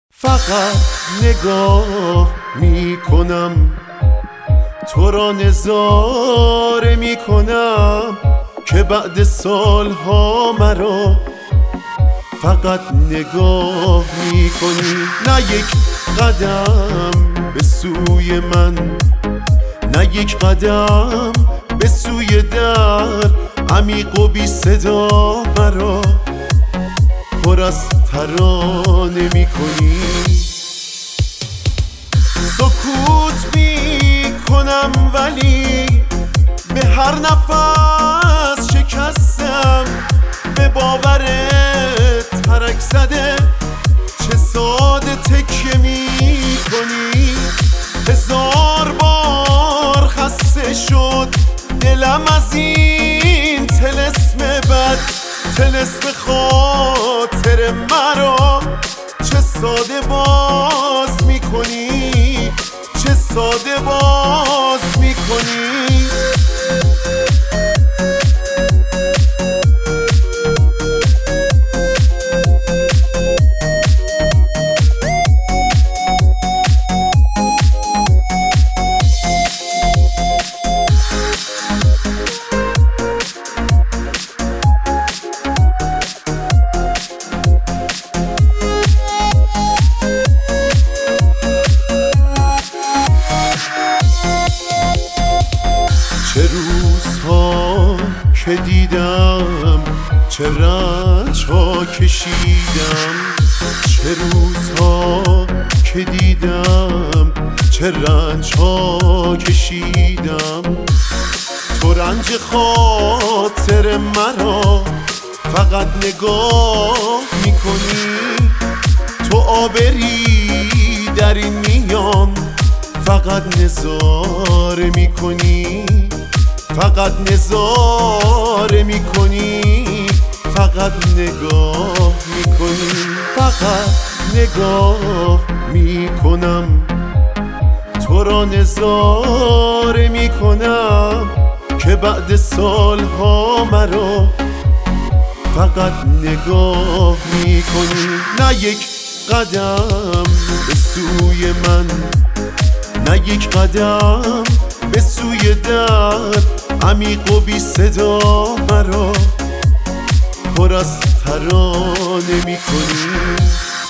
فقط نگاه میکنم، تو را نظاره میکنم که بعد سالها مرا فقط نگاه میکنی. نه یک قدم به سوی من، نه یک قدم به سوی در، عمیق و بی صدا مرا پر از ترانه میکنی. سکوت میکنم ولی به هر نفس شکستم، به باورت ترک زده چه ساده تکیه میکنی. هزار بار خسته شد دلم از این طلسم بد، طلسم خاطر مرا چه ساده باز میکنی، چه ساده باز میکنی. چه روزها که دیدم، چه رنجها کشیدم، چه روزها که دیدم، چه رنجها کشیدم. تو رنج خاطر مرا فقط نگاه میکنی، تو آبری در این میان فقط نظاره میکنی، فقط نظاره میکنی، فقط نگاه میکنی. فقط نگاه میکنم، تو را نظاره میکنم که بعد سالها مرا فقط نگاه میکنی. نه یک قدم به سوی من، نه یک قدم به سوی در، عمیق و بی صدا مرا پر از ترانه میکنی.